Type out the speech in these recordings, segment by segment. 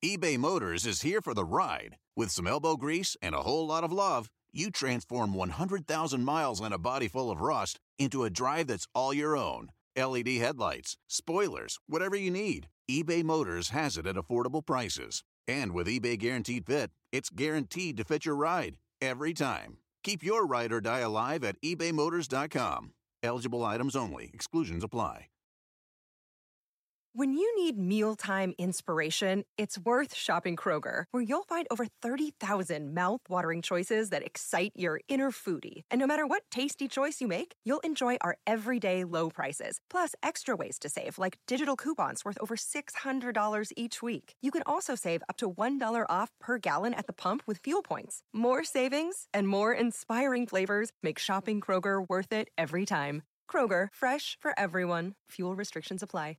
eBay Motors is here for the ride. With some elbow grease and a whole lot of love, you transform 100,000 miles and a body full of rust into a drive that's all your own. LED headlights, spoilers, whatever you need, eBay Motors has it at affordable prices. And with eBay Guaranteed Fit, it's guaranteed to fit your ride every time. Keep your ride or die alive at ebaymotors.com. Eligible items only. Exclusions apply. When you need mealtime inspiration, it's worth shopping Kroger, where you'll find over 30,000 mouth-watering choices that excite your inner foodie. And no matter what tasty choice you make, you'll enjoy our everyday low prices, plus extra ways to save, like digital coupons worth over $600 each week. You can also save up to $1 off per gallon at the pump with fuel points. More savings and more inspiring flavors make shopping Kroger worth it every time. Kroger, fresh for everyone. Fuel restrictions apply.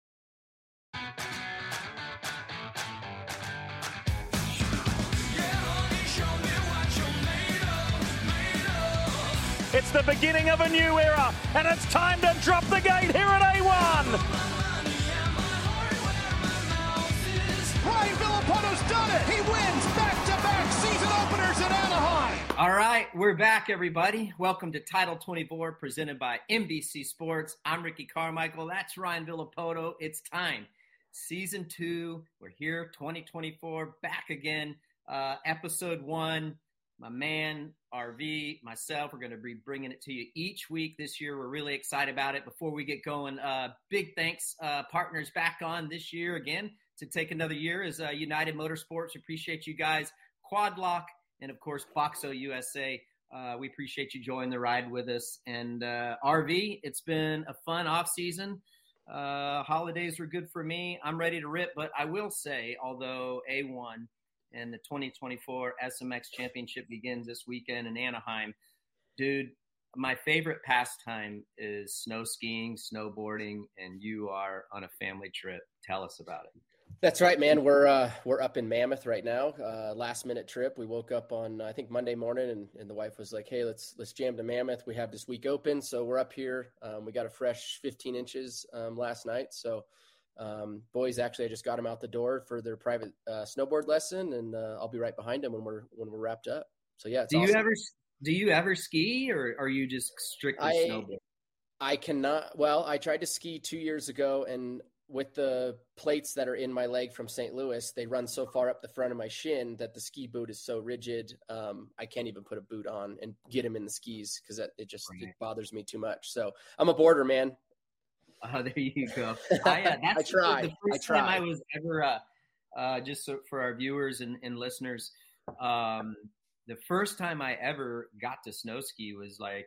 It's the beginning of a new era, and it's time to drop the gate here at A1. Ryan Villopoto's done it. He wins back-to-back season openers in Anaheim. All right, we're back, everybody. Welcome to Title 24, presented by NBC Sports. I'm Ricky Carmichael. That's Ryan Villopoto. It's time. Season 2. We're here, 2024, back again. Episode 1. My man, RV, myself, we're going to be bringing it to you each week this year. We're really excited about it. Before we get going, big thanks, partners back on this year again to take another year is United Motorsports. Appreciate you guys. Quad Lock, and, of course, Boxo USA. We appreciate you joining the ride with us. And RV, it's been a fun off-season. Holidays were good for me. I'm ready to rip, but I will say, although A1 and the 2024 SMX Championship begins this weekend in Anaheim, dude, my favorite pastime is snow skiing, snowboarding, and you are on a family trip. Tell us about it. That's right, man. We're up in Mammoth right now. Last minute trip. We woke up on I think Monday morning, and the wife was like, "Hey, let's jam to Mammoth. We have this week open, so we're up here. We got a fresh 15 inches last night. So boys, actually, I just got them out the door for their private snowboard lesson, and I'll be right behind them when we're wrapped up. So yeah, it's awesome. Do you ever ski, or are you just strictly snowboard? I cannot. Well, I tried to ski 2 years ago, and with the plates that are in my leg from St. Louis, they run so far up the front of my shin that the ski boot is so rigid. I can't even put a boot on and get them in the skis because it bothers me too much. So I'm a boarder, man. Oh, there you go. I tried. The first time I was ever, just so for our viewers and listeners, the first time I ever got to snow ski was like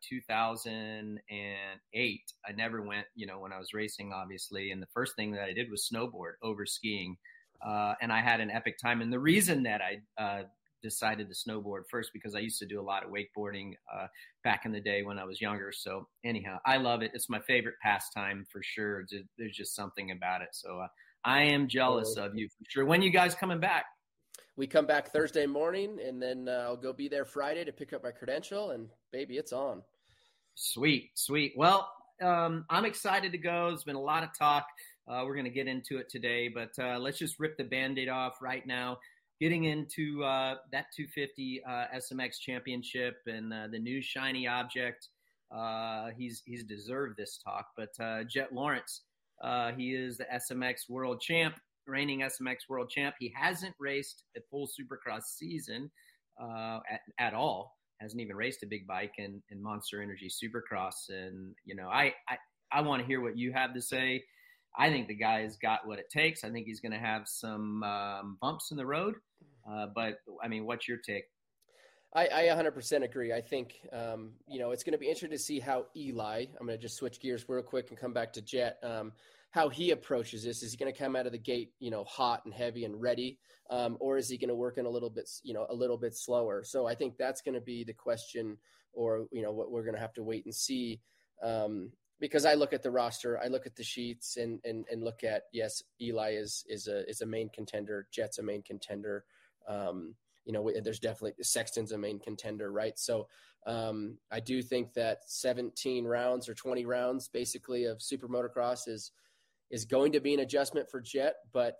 2008. I never went, when I was racing, obviously. And the first thing that I did was snowboard over skiing. And I had an epic time. And the reason that I decided to snowboard first, because I used to do a lot of wakeboarding back in the day when I was younger. So anyhow, I love it. It's my favorite pastime for sure. There's just something about it. So I am jealous of you for sure. When you guys coming back? We come back Thursday morning, and then I'll go be there Friday to pick up my credential, and baby, it's on. Sweet. Well, I'm excited to go. There's been a lot of talk. We're going to get into it today, but let's just rip the Band-Aid off right now. Getting into that 250 SMX championship and the new shiny object. He's deserved this talk, but Jett Lawrence, he is the SMX world champ. Reigning SMX world champ. He hasn't raced a full Supercross season at all. Hasn't even raced a big bike in Monster Energy Supercross. And, I want to hear what you have to say. I think the guy's got what it takes. I think he's going to have some bumps in the road. But, I mean, what's your take? I 100% agree. I think, it's going to be interesting to see how Eli, I'm going to just switch gears real quick and come back to Jett, how he approaches this. Is he going to come out of the gate, hot and heavy and ready? Or is he going to work in a little bit slower? So I think that's going to be the question, or, what we're going to have to wait and see. Because I look at the roster, I look at the sheets and look at, yes, Eli is a main contender. Jett's a main contender. There's definitely Sexton's a main contender, right? So I do think that 17 rounds or 20 rounds basically of super motocross is going to be an adjustment for Jett, but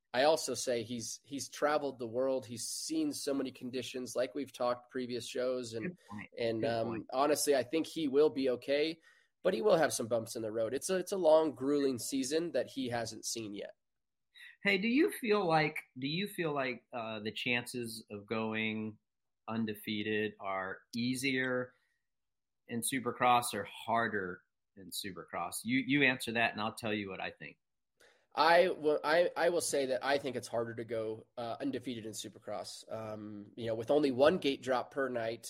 I also say he's traveled the world. He's seen so many conditions, like we've talked previous shows, and honestly, I think he will be okay, but he will have some bumps in the road. It's a long, grueling season that he hasn't seen yet. Hey, do you feel like the chances of going undefeated are easier in Supercross or harder in Supercross? You answer that, and I'll tell you what I think. I will say that I think it's harder to go undefeated in Supercross. With only one gate drop per night,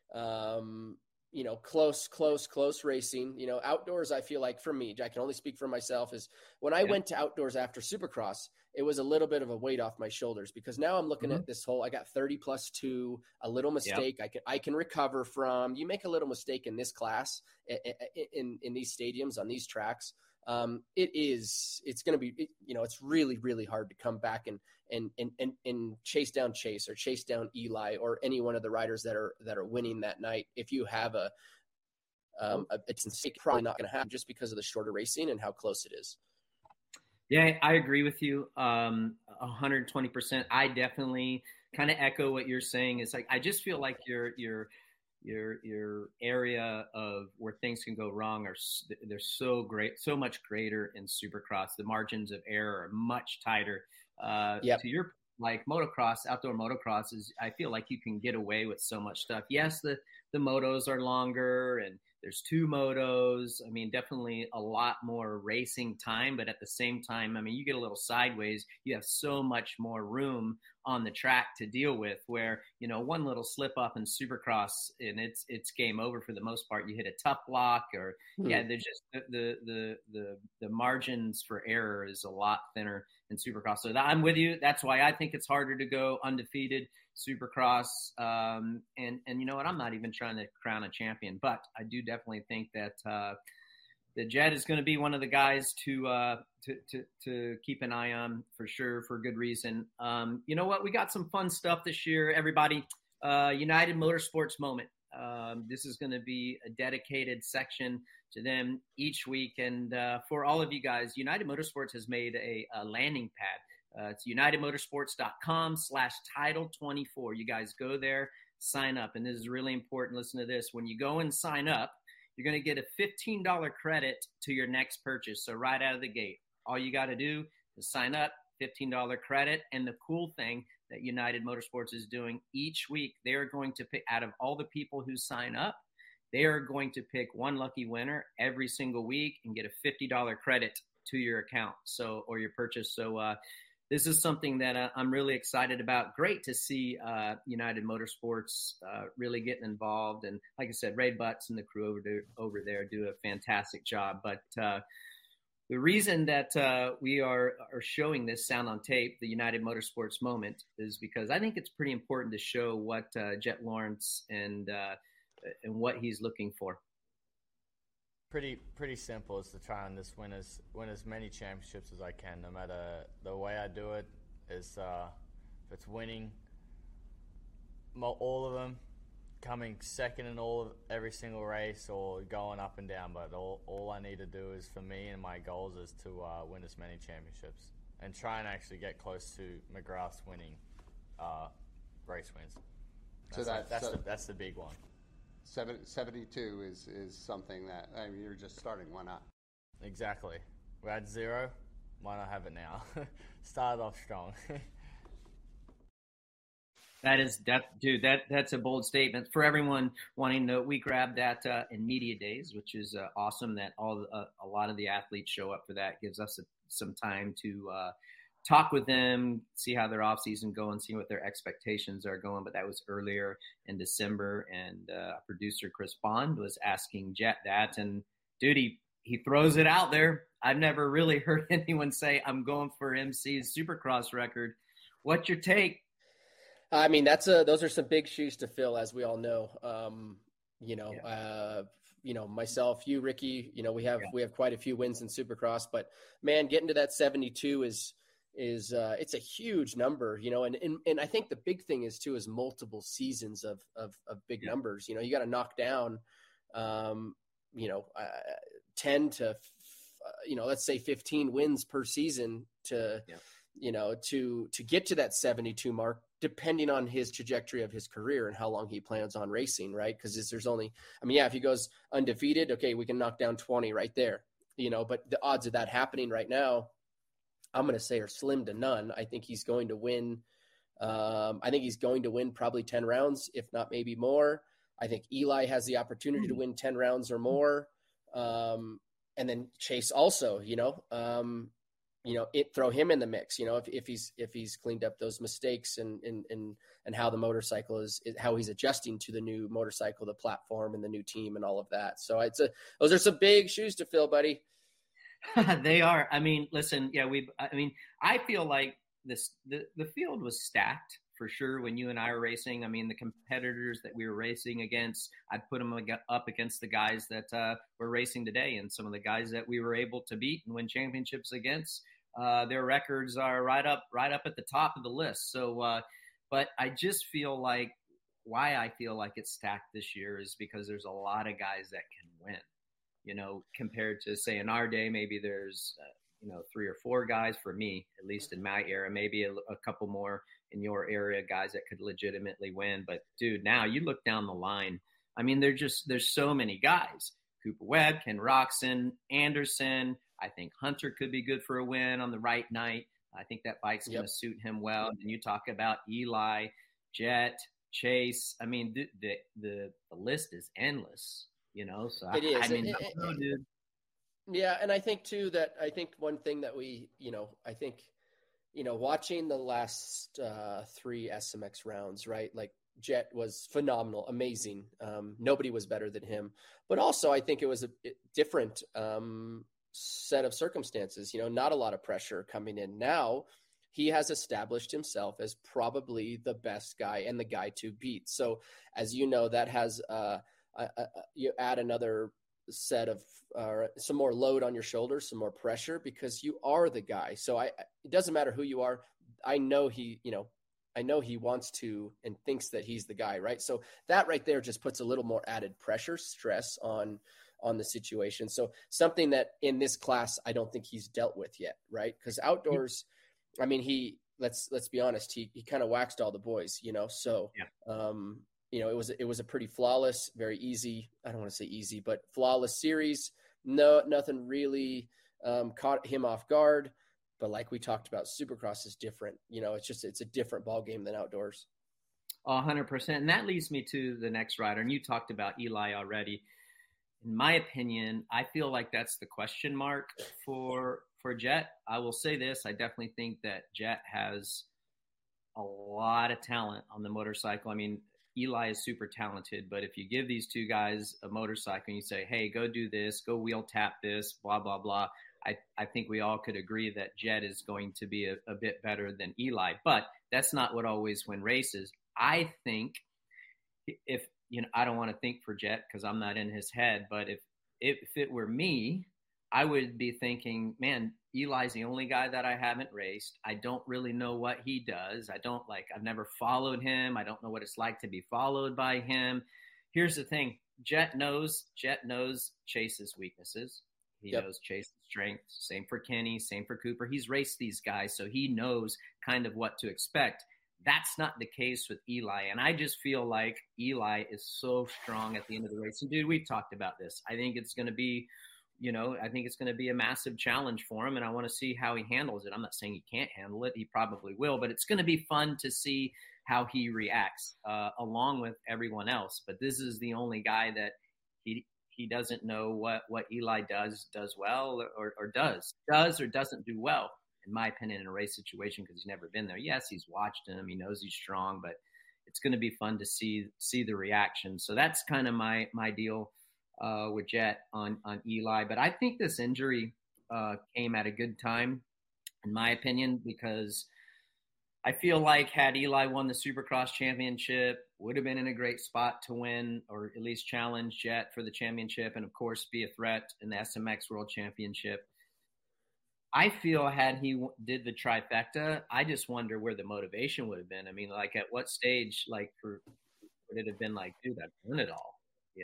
close racing. Outdoors, I feel like for me, I can only speak for myself, is when I went to outdoors after Supercross, it was a little bit of a weight off my shoulders, because now I'm looking at this whole, I got 30+2, a little mistake I can recover from. You make a little mistake in this class, in these stadiums, on these tracks. It's going to be, it's really, really hard to come back and chase down Chase or chase down Eli or any one of the riders that are winning that night. If you have it's probably not going to happen just because of the shorter racing and how close it is. Yeah, I agree with you 120%. I definitely kind of echo what you're saying. It's like, I just feel like your area of where things can go wrong they're so much greater in Supercross. The margins of error are much tighter. To your, like, motocross, outdoor motocross is, I feel like you can get away with so much stuff. Yes, the motos are longer and there's 2 motos. I mean, definitely a lot more racing time, but at the same time, I mean, you get a little sideways, you have so much more room on the track to deal with, where, one little slip up in Supercross and it's game over for the most part. You hit a tough block they're just the margins for error is a lot thinner in Supercross. So I'm with you. That's why I think it's harder to go undefeated Supercross. And you know what? I'm not even trying to crown a champion, but I do definitely think that that Jett is going to be one of the guys to keep an eye on, for sure, for good reason. You know what? We got some fun stuff this year, everybody. United Motorsports Moment. This is going to be a dedicated section to them each week. And for all of you guys, United Motorsports has made a landing pad. It's unitedmotorsports.com/title24. You guys go there, sign up. And this is really important. Listen to this. When you go and sign up, you're going to get a $15 credit to your next purchase. So right out of the gate, all you got to do is sign up, $15 credit. And the cool thing that United Motorsports is doing each week, they are going to pick, out of all the people who sign up, they are going to pick one lucky winner every single week and get a $50 credit to your account, or your purchase. So this is something that I'm really excited about. Great to see United Motorsports really getting involved. And like I said, Ray Butts and the crew over there do a fantastic job. But the reason that we are showing this Sound on Tape, the United Motorsports Moment, is because I think it's pretty important to show what Jett Lawrence and what he's looking for. Pretty simple is to try and just win as many championships as I can. No matter the way I do it is if it's winning all of them, coming second in every single race, or going up and down. But all I need to do is, for me and my goals, is to win as many championships and try and actually get close to McGrath's winning race wins. That's the big one. 72 is something that, I mean, you're just starting. Why not? Exactly. We're at 0. Why not have it now? Started off strong. That's a bold statement. For everyone wanting to know, we grabbed that in Media Days, which is awesome that a lot of the athletes show up for that. Gives us some time to talk with them, see how their off season going, see what their expectations are going. But that was earlier in December, and producer Chris Bond was asking Jett that, and dude, he throws it out there. I've never really heard anyone say, I'm going for MC's Supercross record. What's your take? I mean, those are some big shoes to fill, as we all know. Myself, you, Ricky, we have quite a few wins in Supercross, but man, getting to that 72 is it's a huge number, and I think the big thing is multiple seasons of big numbers. You got to knock down, 10 to, let's say 15 wins per season to, to get to that 72 mark, depending on his trajectory of his career and how long he plans on racing, right? Because there's only, if he goes undefeated, okay, we can knock down 20 right there, but the odds of that happening right now, I'm going to say are slim to none. I think he's going to win. I think he's going to win probably 10 rounds, if not maybe more. I think Eli has the opportunity to win 10 rounds or more. And then Chase also, throw him in the mix, if he's cleaned up those mistakes and how the motorcycle is how he's adjusting to the new motorcycle, the platform and the new team and all of that. So those are some big shoes to fill, buddy. They are. I mean, listen, yeah, I feel like the field was stacked for sure when you and I were racing. I mean, the competitors that we were racing against, I'd put them up against the guys that were racing today, and some of the guys that we were able to beat and win championships against. Their records are right up at the top of the list. So, but I just feel like why I feel like it's stacked this year is because there's a lot of guys that can win. Compared to say in our day, maybe there's 3 or 4 guys for me, at least in my era, maybe a couple more in your area, guys that could legitimately win. But dude, now you look down the line. I mean, there's so many guys: Cooper Webb, Ken Roczen, Anderson. I think Hunter could be good for a win on the right night. I think that bike's going to suit him well. And you talk about Eli, Jet, Chase. I mean, the list is endless. So it is. I mean, I don't know, dude. Yeah, and I think too that one thing that we, watching the last 3 SMX rounds, right? Like Jet was phenomenal, amazing. Nobody was better than him, but also I think it was a different set of circumstances. Not a lot of pressure coming in. Now he has established himself as probably the best guy and the guy to beat. So as you know, that has you add another set of some more load on your shoulders, some more pressure, because you are the guy. So it doesn't matter who you are. I know he wants to and thinks that he's the guy, right? So that right there just puts a little more added pressure, stress on the situation. So something that in this class, I don't think he's dealt with yet, right? Because outdoors, I mean, let's be honest, he kind of waxed all the boys, so, yeah. It was a pretty flawless, very easy. I don't want to say easy, but flawless series. No, nothing really caught him off guard. But like we talked about, Supercross is different. It's a different ball game than outdoors. 100%. And that leads me to the next rider. And you talked about Eli already. In my opinion, I feel like that's the question mark for Jet. I will say this. I definitely think that Jet has a lot of talent on the motorcycle. I mean, Eli is super talented, but if you give these two guys a motorcycle and you say, hey, go do this, go wheel tap this, blah, blah, blah, I think we all could agree that Jet is going to be a bit better than Eli. But that's not what always win races. I think if, I don't want to think for Jet because I'm not in his head, but if it were me, I would be thinking, man, Eli's the only guy that I haven't raced. I don't really know what he does. I've never followed him. I don't know what it's like to be followed by him. Here's the thing. Jet knows Chase's weaknesses. He knows Chase's strengths. Same for Kenny, same for Cooper. He's raced these guys, so he knows kind of what to expect. That's not the case with Eli. And I just feel like Eli is so strong at the end of the race. And dude, we've talked about this. I think it's going to be a massive challenge for him, and I want to see how he handles it. I'm not saying he can't handle it. He probably will, but it's going to be fun to see how he reacts along with everyone else. But this is the only guy that he doesn't know what Eli does well or does or doesn't do well, in my opinion, in a race situation, because he's never been there. Yes, he's watched him. He knows he's strong, but it's going to be fun to see the reaction. So that's kind of my deal with Jet on Eli. But I think this injury came at a good time, in my opinion, because I feel like had Eli won the Supercross championship, would have been in a great spot to win or at least challenge Jet for the championship and, of course, be a threat in the SMX World Championship. I feel had he did the trifecta, I just wonder where the motivation would have been. I mean, like at what stage, would it have been like, dude, I've won it all,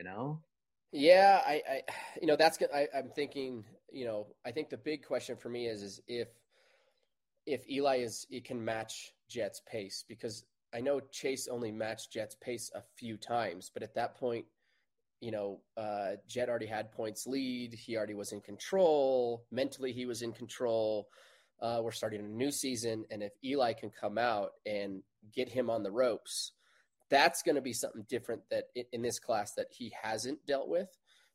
Yeah, I'm thinking, I think the big question for me is if if Eli can match Jet's pace, because I know Chase only matched Jet's pace a few times, but at that point, Jet already had points lead. He already was in control. Mentally, he was in control. We're starting a new season. And if Eli can come out and get him on the ropes, that's going to be something different that in this class that he hasn't dealt with.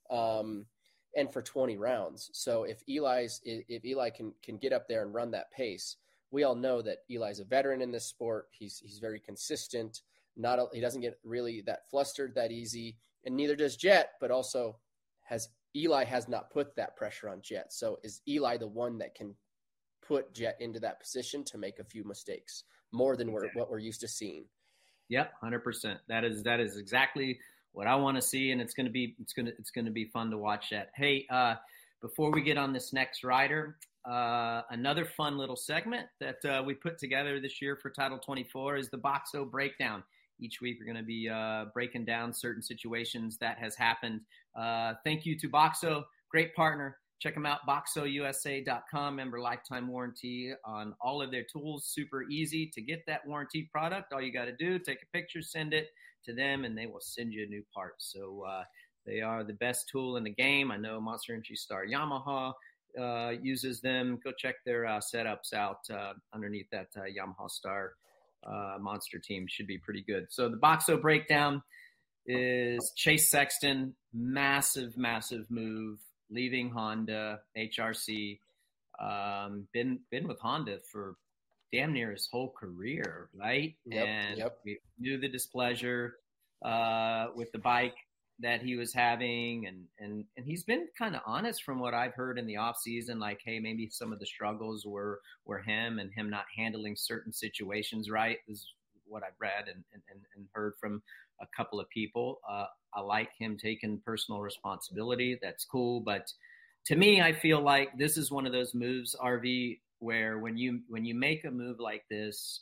And for 20 rounds. So if Eli can get up there and run that pace, we all know that Eli's a veteran in this sport. He's very consistent. He doesn't get really that flustered that easy. And neither does Jet, but also Eli has not put that pressure on Jet. So is Eli the one that can put Jet into that position to make a few mistakes more than what we're used to seeing? Yep, 100%. That is exactly what I want to see, and it's going to be fun to watch that. Hey, before we get on this next rider, another fun little segment that we put together this year for Title 24 is the Boxo Breakdown. Each week, we're going to be breaking down certain situations that has happened. Thank you to Boxo, great partner. Check them out, boxousa.com. Member lifetime warranty on all of their tools. Super easy to get that warranty product. All you got to do, take a picture, send it to them, and they will send you a new part. So they are the best tool in the game. I know Monster Energy Star Yamaha uses them. Go check their setups out underneath that Yamaha Star Monster team. Should be pretty good. So the Boxo Breakdown is Chase Sexton, massive move, leaving Honda, HRC, been with Honda for damn near his whole career, right? Yep. We knew the displeasure with the bike that he was having, and he's been kind of honest from what I've heard in the off season, like, hey, maybe some of the struggles were him and him not handling certain situations right. This is what I've read and heard from a couple of people. I like him taking personal responsibility. That's cool. But to me, I feel like this is one of those moves, RV, where when you make a move like this,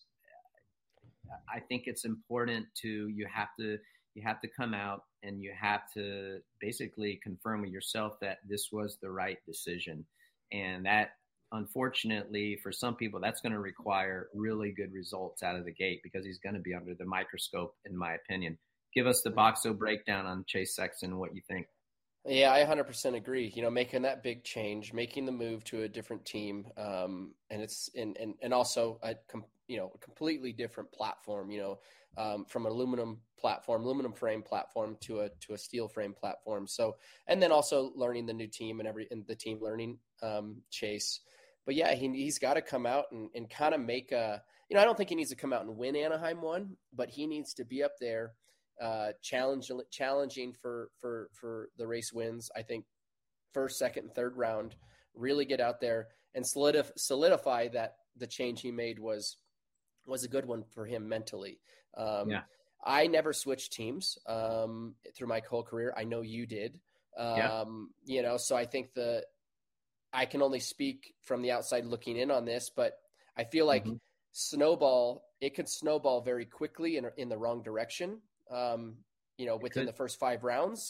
I think it's important you have to come out and you have to basically confirm with yourself that this was the right decision. And that, unfortunately, for some people, that's going to require really good results out of the gate because he's going to be under the microscope, in my opinion. Give us the Boxo breakdown on Chase Sexton, what you think. Yeah, I 100% agree. Making that big change, making the move to a different team, and it's and also a completely different platform. From an aluminum frame platform to a steel frame platform. So, and then also learning the new team and the team learning Chase. But yeah, he's got to come out and kind of make I don't think he needs to come out and win Anaheim 1, but he needs to be up there. Challenging for the race wins. I think first, second, and third round, really get out there and solidify that the change he made was a good one for him mentally. I never switched teams through my whole career. I know you did. So I think I can only speak from the outside looking in on this, but I feel like it could snowball very quickly in the wrong direction. Within the first 5 rounds,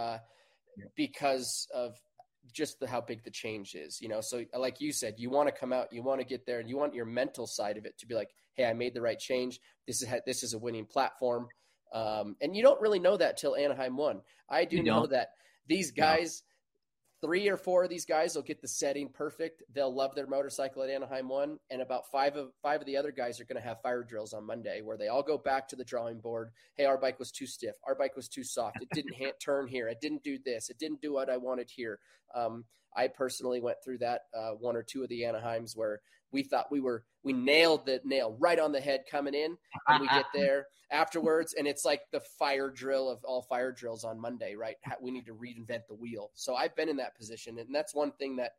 because of just how big the change is, so like you said, you want to come out, you want to get there, and you want your mental side of it to be like, hey, I made the right change. This is a winning platform. And you don't really know that till Anaheim 1. I do know that these guys, 3 or 4 of these guys will get the setting perfect. They'll love their motorcycle at Anaheim 1. And about 5 of the other guys are going to have fire drills on Monday where they all go back to the drawing board. Hey, our bike was too stiff. Our bike was too soft. It didn't turn here. It didn't do this. It didn't do what I wanted here. I personally went through that 1 or 2 of the Anaheims where we thought we nailed the nail right on the head coming in, and we get there afterwards, and it's like the fire drill of all fire drills on Monday, right? We need to reinvent the wheel. So I've been in that position, and that's one thing that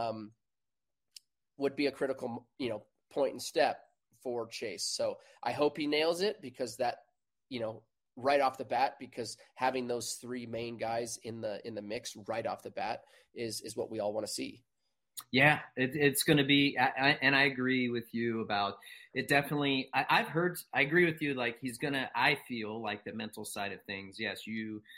would be a critical, point and step for Chase. So I hope he nails it because that, right off the bat, because having those 3 main guys in the mix right off the bat is what we all want to see. Yeah, it's going to be, and I agree with you about it. Definitely, I agree with you. Like he's going to, I feel like the mental side of things. Yes, you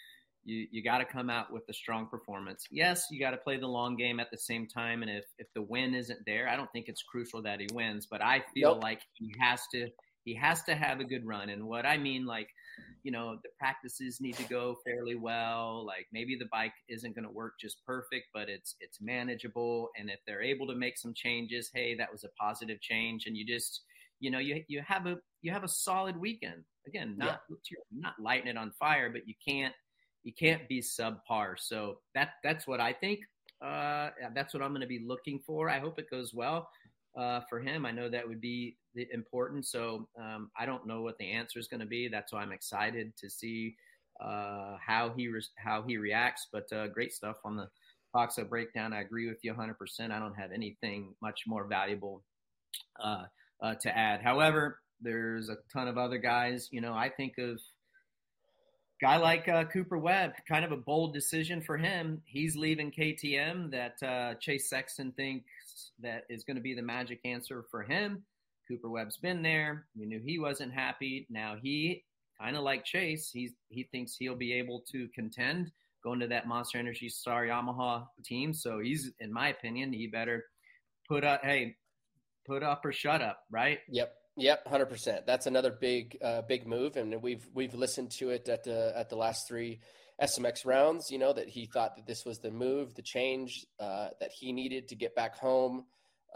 You got to come out with a strong performance. Yes, you got to play the long game at the same time. And if the win isn't there, I don't think it's crucial that he wins. But I feel like he has to have a good run. And what I mean, like, the practices need to go fairly well. Like maybe the bike isn't going to work just perfect, but it's manageable. And if they're able to make some changes, hey, that was a positive change. And you just, you have a solid weekend. Again, not lighting it on fire, but you can't be subpar. So that's what I think. That's what I'm going to be looking for. I hope it goes well for him. I know that would be important. So I don't know what the answer is going to be. That's why I'm excited to see how he reacts. But great stuff on the Foxo breakdown. I agree with you 100%. I don't have anything much more valuable to add. However, there's a ton of other guys. I think of guy like Cooper Webb, kind of a bold decision for him. He's leaving KTM. That Chase Sexton thinks that is going to be the magic answer for him. Cooper Webb's been there. We knew he wasn't happy. Now he, kind of like Chase, he thinks he'll be able to contend going to that Monster Energy Star Yamaha team. So he's, in my opinion, he better put up or shut up, right? Yep, 100%. That's another big move, and we've listened to it at the last 3 SMX rounds. That he thought that this was the move, the change that he needed to get back home.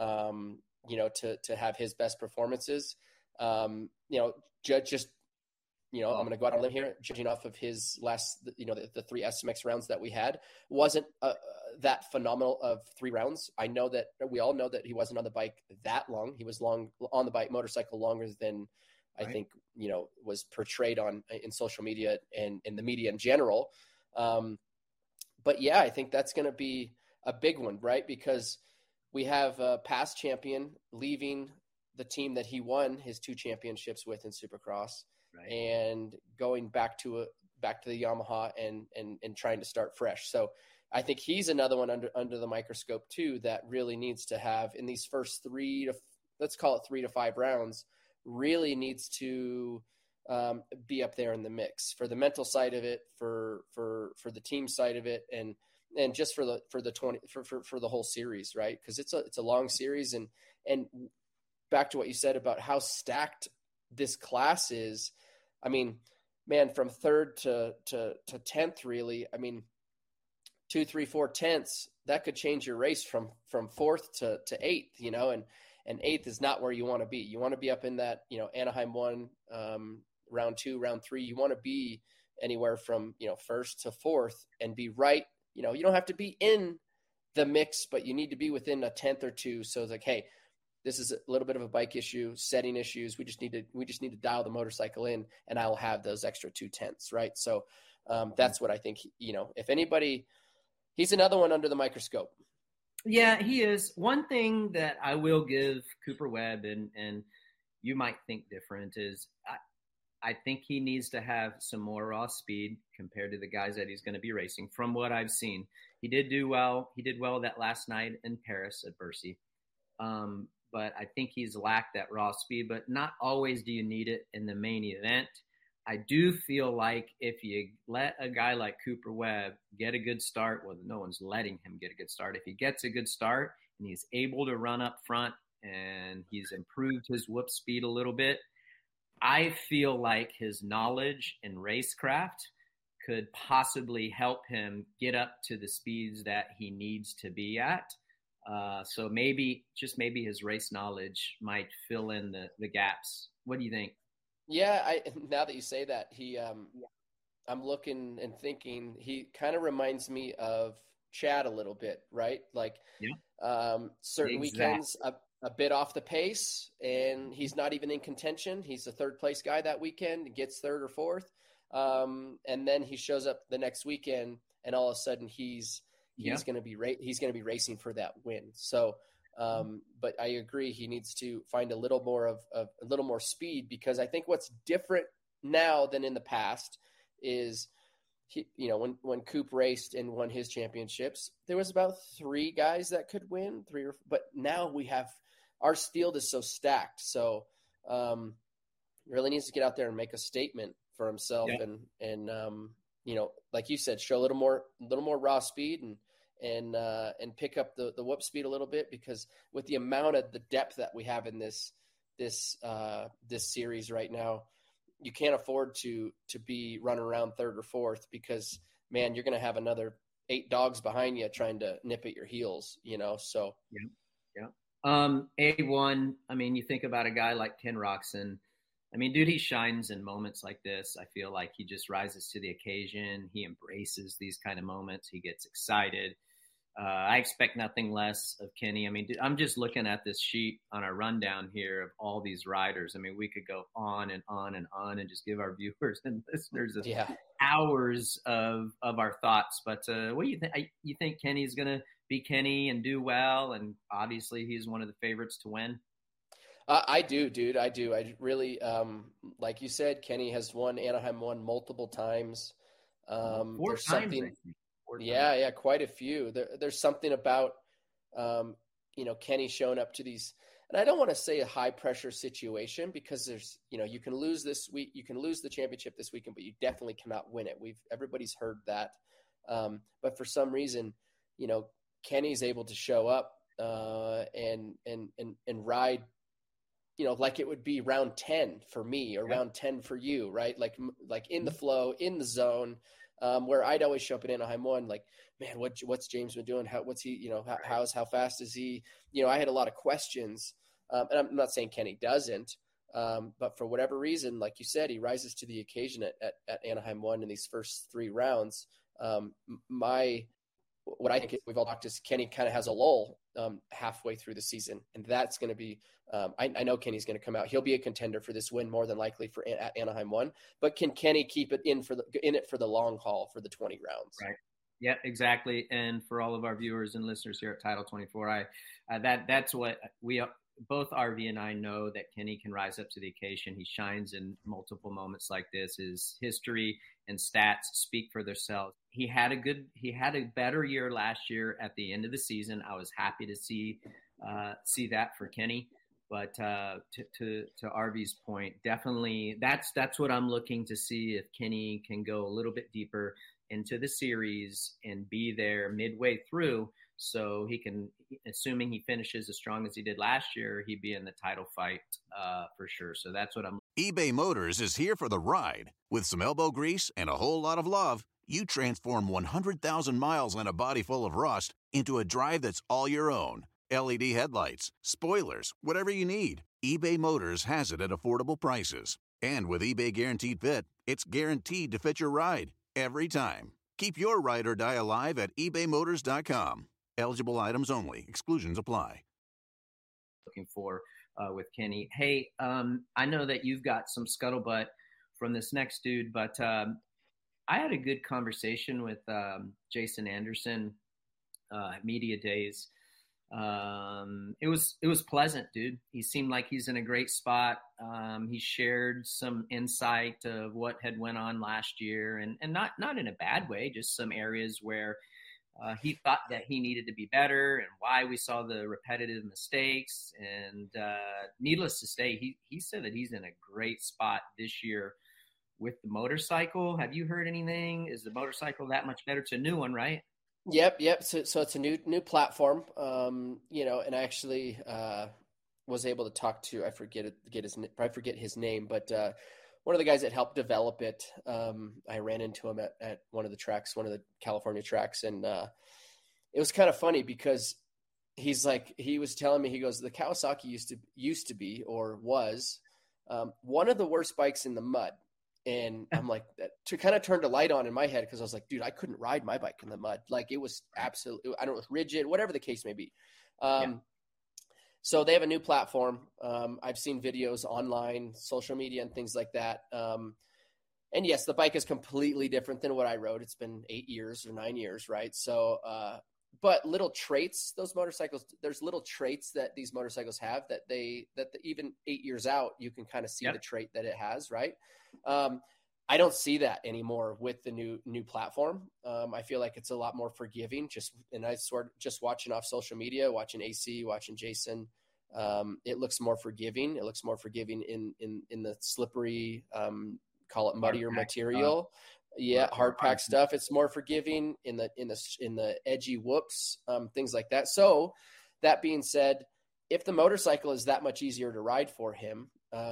To have his best performances. I'm going to go out on a limb here, judging off of his last, the 3 SMX rounds that we had, wasn't that phenomenal of 3 rounds. I know that we all know that he wasn't on the bike that long. He was on the motorcycle longer than I think, was portrayed in social media and in the media in general. But yeah, I think that's going to be a big one, right? Because we have a past champion leaving the team that he won his 2 championships with in Supercross, right, and going back to the Yamaha and trying to start fresh. So I think he's another one under the microscope too, that really needs to have in these first 3 to 5 rounds, really needs to be up there in the mix for the mental side of it, for the team side of it, and just for the whole series, right? Because it's a long series, and back to what you said about how stacked this class is. I mean, man, from 3rd to 10th, really. I mean, 2, 3, 4 tenths, that could change your race from 4th to 8th, and 8th is not where you want to be. You want to be up in that, Anaheim 1, round 2, round 3. You want to be anywhere from, 1st to 4th and be right. You don't have to be in the mix, but you need to be within a 10th or 2. So it's like, hey, this is a little bit of a bike issue, setting issues. We just need to dial the motorcycle in, and I'll have those extra 2 tenths, right? So that's what I think. If anybody, he's another one under the microscope. Yeah, he is. One thing that I will give Cooper Webb, and you might think different, is I think he needs to have some more raw speed compared to the guys that he's going to be racing. From what I've seen, he did do well. He did well that last night in Paris at Bercy. But I think he's lacked that raw speed, but not always do you need it in the main event. I do feel like if you let a guy like Cooper Webb get a good start, well, no one's letting him get a good start. If he gets a good start and he's able to run up front and he's improved his whoop speed a little bit, I feel like his knowledge in racecraft could possibly help him get up to the speeds that he needs to be at. So maybe his race knowledge might fill in the gaps. What do you think? Yeah, now that you say that, I'm looking and thinking he kind of reminds me of Chad a little bit, right? Like certain weekends a bit off the pace, and he's not even in contention. He's a 3rd place guy that weekend, gets 3rd or 4th, and then he shows up the next weekend, and all of a sudden he's going to be racing for that win. So, but I agree, he needs to find a little more speed, because I think what's different now than in the past is when Coop raced and won his championships, there was about 3 guys that could win, but now our field is so stacked. So really needs to get out there and make a statement for himself, and like you said, show a little more raw speed and pick up the whoop speed a little bit, because with the amount of the depth that we have in this series right now, you can't afford to be running around third or fourth, because man, you're going to have another 8 dogs behind you trying to nip at your heels, so. Yeah. A1, I mean, you think about a guy like Ken Roczen. I mean, dude, he shines in moments like this. I feel like he just rises to the occasion. He embraces these kind of moments. He gets excited. I expect nothing less of Kenny. I mean, dude, I'm just looking at this sheet on our rundown here of all these riders. I mean, we could go on and on and on and just give our viewers and listeners hours of our thoughts. But what do you think? You think Kenny's going to be Kenny and do well? And obviously he's one of the favorites to win. I do, dude. I do. I really, like you said, Kenny has won Anaheim 1 multiple times. 4 there's times, something, yeah, quite a few. There's something about, Kenny showing up to these, and I don't want to say a high pressure situation, because there's, you can lose this week, you can lose the championship this weekend, but you definitely cannot win it. Everybody's heard that. But for some reason, Kenny's able to show up, and ride, like it would be round 10 for me or round 10 for you, right? Like in the flow, in the zone, where I'd always show up at Anaheim 1, like, man, what's James been doing? What's he, how fast is he? I had a lot of questions, and I'm not saying Kenny doesn't, but for whatever reason, like you said, he rises to the occasion at Anaheim 1 in these first 3 rounds. What I think we've all talked is Kenny kind of has a lull halfway through the season, and that's going to be. I know Kenny's going to come out. He'll be a contender for this win more than likely at Anaheim 1. But can Kenny keep it in it for the long haul for the 20 rounds? Right. Yeah, exactly. And for all of our viewers and listeners here at Title 24, that's what we both RV and I know, that Kenny can rise up to the occasion. He shines in multiple moments like this. His history and stats speak for themselves. He had a better year last year at the end of the season. I was happy to see that for Kenny. But to RV's point, definitely that's what I'm looking to see, if Kenny can go a little bit deeper into the series and be there midway through, so he can, assuming he finishes as strong as he did last year, he'd be in the title fight for sure. So that's what I'm. eBay Motors is here for the ride. With some elbow grease and a whole lot of love, you transform 100,000 miles and a body full of rust into a drive that's all your own. LED headlights, spoilers, whatever you need, eBay Motors has it at affordable prices. And with eBay Guaranteed Fit, it's guaranteed to fit your ride every time. Keep your ride or die alive at ebaymotors.com. Eligible items only. Exclusions apply. Looking for with Kenny. Hey, I know that you've got some scuttlebutt from this next dude, but I had a good conversation with Jason Anderson at Media Days. It was pleasant, dude. He seemed like he's in a great spot. He shared some insight of what had went on last year, and not in a bad way, just some areas where he thought that he needed to be better, and why we saw the repetitive mistakes. And needless to say, he said that he's in a great spot this year with the motorcycle. Have you heard anything? Is the motorcycle that much better? It's a new one, right? Yep. So it's a new platform, and I actually was able to talk to, I forget his name, but one of the guys that helped develop it, I ran into him at one of the California tracks, and it was kind of funny because he was telling me, he goes, the Kawasaki used to be, or was, one of the worst bikes in the mud. And I'm like, that to kind of turned a light on in my head, because I was like, dude, I couldn't ride my bike in the mud. Like, it was absolutely, I don't know, rigid, whatever the case may be. So they have a new platform. I've seen videos online, social media, and things like that. And yes, the bike is completely different than what I rode. It's been 8 years or 9 years, right? So, but little traits, there's little traits that these motorcycles have that even 8 years out, you can kind of see the trait that it has, right? I don't see that anymore with the new platform. I feel like it's a lot more forgiving. Just watching off social media, watching AC, watching Jason, it looks more forgiving. It looks more forgiving in the slippery, call it muddier material. Yeah, hard pack stuff. It's more forgiving in the edgy whoops, things like that. So that being said, if the motorcycle is that much easier to ride for him,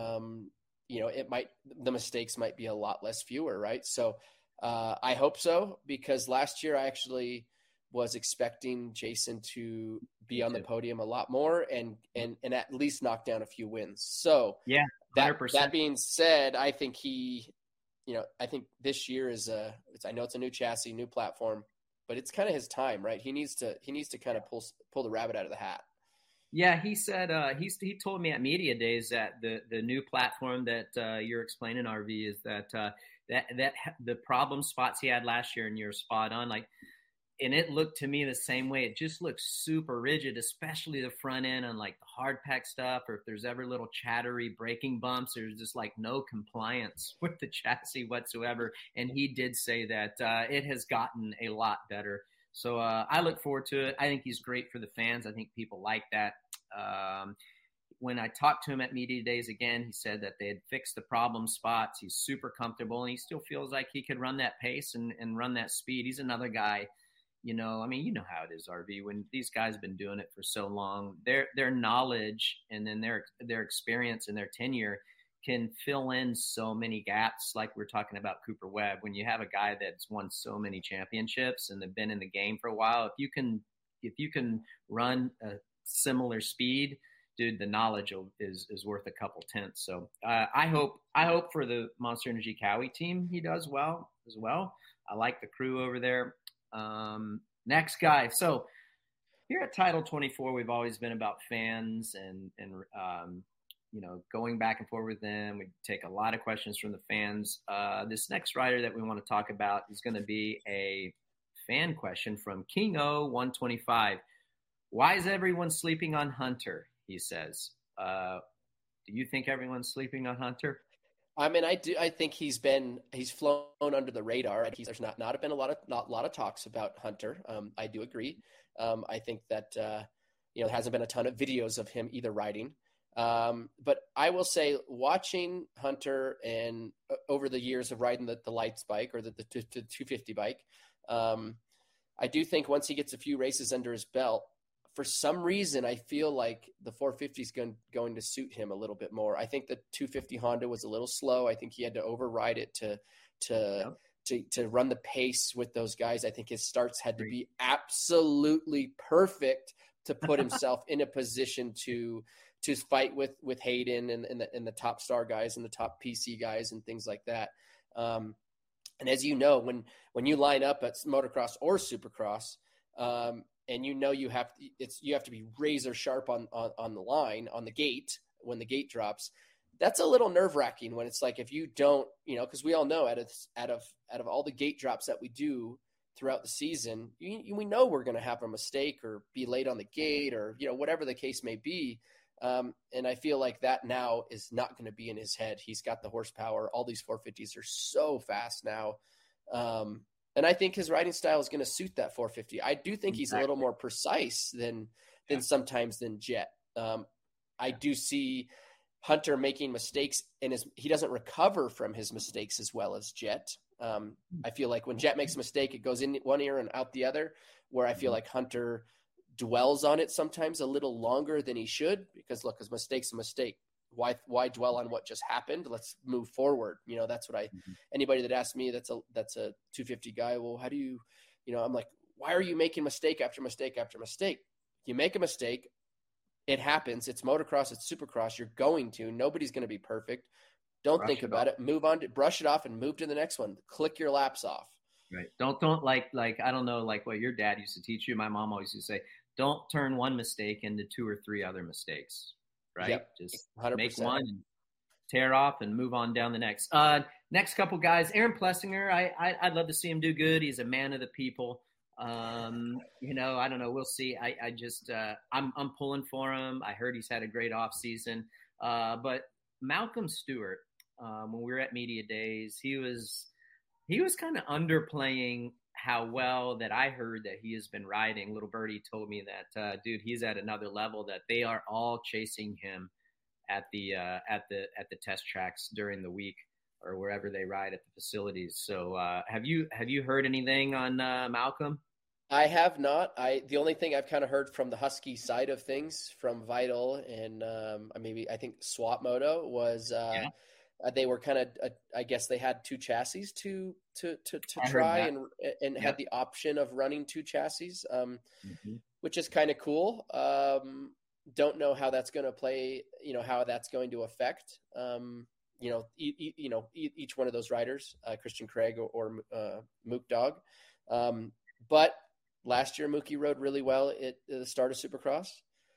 the mistakes might be a lot less fewer, right? So I hope so, because last year I actually was expecting Jason to be on the podium a lot more and at least knock down a few wins. So yeah, 100%. That being said, I think I think this year I know it's a new chassis, new platform, but it's kind of his time, right? He needs to kind of pull the rabbit out of the hat. Yeah, he said he told me at Media Days that the new platform that you're explaining, RV, is that the problem spots he had last year, and you're spot on. Like, and it looked to me the same way. It just looks super rigid, especially the front end on like the hard pack stuff, or if there's ever little chattery braking bumps, there's just like no compliance with the chassis whatsoever. And he did say that it has gotten a lot better. So I look forward to it. I think he's great for the fans. I think people like that. When I talked to him at Media Days again, he said that they had fixed the problem spots. He's super comfortable, and he still feels like he could run that pace and run that speed. He's another guy. You know how it is, RV. When these guys have been doing it for so long, their knowledge and then their experience and their tenure can fill in so many gaps. Like we're talking about Cooper Webb. When you have a guy that's won so many championships and they've been in the game for a while, if you can run a similar speed, dude, the knowledge is worth a couple tenths. So I hope for the Monster Energy Cowie team he does well as well. I like the crew over there. Next guy. So here at Title 24, we've always been about fans and going back and forth with them. We take a lot of questions from the fans. This next rider that we want to talk about is going to be a fan question from King O 125. Why is everyone sleeping on Hunter? He says. Do you think everyone's sleeping on Hunter? I mean, I do. I think he's flown under the radar. There's not been a lot of talks about Hunter. I do agree. I think that there hasn't been a ton of videos of him either riding. But I will say, watching Hunter and over the years of riding the Lights bike or the 250 bike, I do think once he gets a few races under his belt, for some reason, I feel like the 450 is going to suit him a little bit more. I think the 250 Honda was a little slow. I think he had to override it to run the pace with those guys. I think his starts had to be absolutely perfect to put himself in a position to fight with Hayden and the top star guys and the top PC guys and things like that. And as you know, when you line up at motocross or supercross, and you have to be razor sharp on the line, on the gate, when the gate drops. That's a little nerve wracking when it's like, if you don't, because we all know out of all the gate drops that we do throughout the season, we know we're going to have a mistake or be late on the gate or, whatever the case may be. And I feel like that now is not going to be in his head. He's got the horsepower. All these 450s are so fast now. And I think his riding style is going to suit that 450. I do think he's a little more precise than sometimes than Jet. I do see Hunter making mistakes, and he doesn't recover from his mistakes as well as Jet. I feel like when Jet makes a mistake, it goes in one ear and out the other, where I feel like Hunter dwells on it sometimes a little longer than he should, because look, a mistake's a mistake. Why dwell on what just happened? Let's move forward. That's what anybody that asks me that's a 250 guy, well, how do you, I'm like, why are you making mistake after mistake after mistake? You make a mistake, it happens. It's motocross, it's supercross. You're going to, nobody's going to be perfect. Don't think about it. Move on, brush it off and move to the next one. Click your laps off. Right. Don't like, I don't know, like what your dad used to teach you. My mom always used to say, don't turn one mistake into 2 or 3 other mistakes. Right. Yep. Just 100%. Make one and tear off and move on down the next. Next couple guys, Aaron Plessinger. I'd love to see him do good. He's a man of the people. I don't know. We'll see. I'm pulling for him. I heard he's had a great off season. But Malcolm Stewart, when we were at Media Days, he was kind of underplaying how well that I heard that he has been riding. Little Birdie told me that, dude, he's at another level, that they are all chasing him at the test tracks during the week or wherever they ride at the facilities. So have you heard anything on Malcolm? I have not. The only thing I've kind of heard from the Husky side of things from Vital and I think Swap Moto was they were kind of I guess they had two chassis to try and had the option of running two chassis, which is kind of cool. Don't know how that's going to play, how that's going to affect, each one of those riders, Christian Craig or Mook Dog. But last year, Mookie rode really well at the start of Supercross.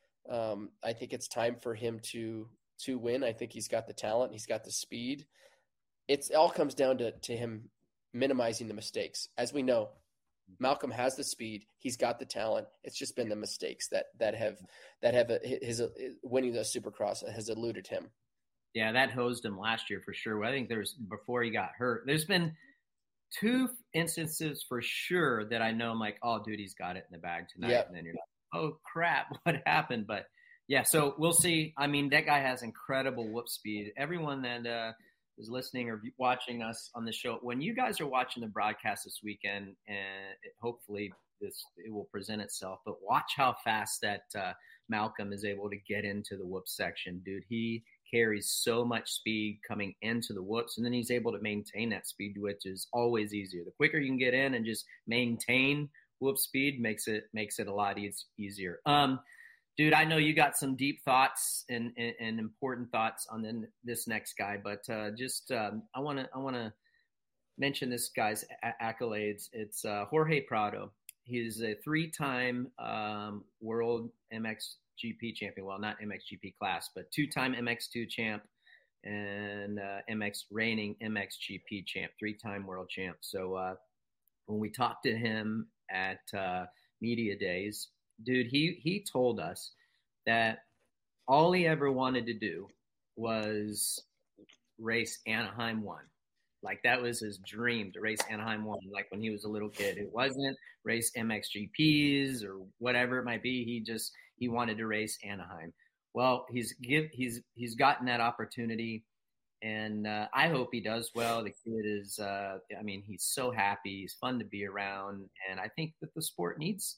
I think it's time for him to win. I think he's got the talent. He's got the speed. It all comes down to him minimizing the mistakes. As we know, Malcolm has the speed. He's got the talent. It's just been the mistakes that have his winning the Supercross has eluded him. Yeah, that hosed him last year for sure. I think before he got hurt, there's been two instances for sure that I know I'm like, oh, dude, he's got it in the bag tonight. Yep. And then you're like, oh, crap, what happened? But, yeah, so we'll see. I mean, that guy has incredible whoop speed. Everyone that is listening or watching us on the show, when you guys are watching the broadcast this weekend, and hopefully it will present itself, but watch how fast that Malcolm is able to get into the whoop section. Dude, he carries so much speed coming into the whoops, and then he's able to maintain that speed, which is always easier. The quicker you can get in and just maintain whoop speed makes it a lot easier. Dude, I know you got some deep thoughts and important thoughts on this next guy, but I want to mention this guy's accolades. It's Jorge Prado. He's a 3-time world MXGP champion. Well, not MXGP class, but 2-time MX2 champ and reigning MXGP champ, 3-time world champ. So when we talked to him at media days, dude, he told us that all he ever wanted to do was race Anaheim 1. Like, that was his dream, to race Anaheim 1, like when he was a little kid. It wasn't race MXGPs or whatever it might be. He wanted to race Anaheim. Well, he's gotten that opportunity, and I hope he does well. The kid is, he's so happy. He's fun to be around, and I think that the sport needs.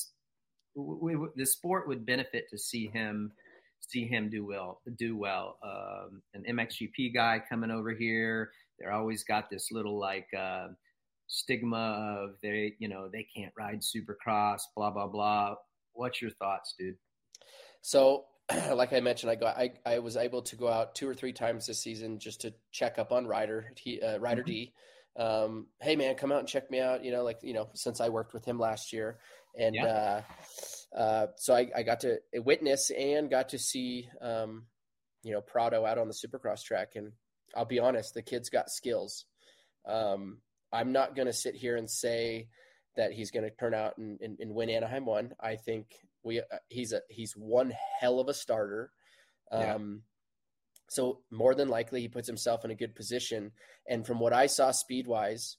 The sport would benefit to see him do well. An MXGP guy coming over here, they're always got this little stigma of they can't ride Supercross, blah blah blah. What's your thoughts, dude? So, like I mentioned, I was able to go out 2 or 3 times this season just to check up on Ryder D. Hey man, come out and check me out. Since I worked with him last year. And so I got to witness and got to see, Prado out on the Supercross track. And I'll be honest, the kid's got skills. I'm not going to sit here and say that he's going to turn out and win Anaheim 1. I think he's one hell of a starter. So more than likely he puts himself in a good position. And from what I saw speed-wise,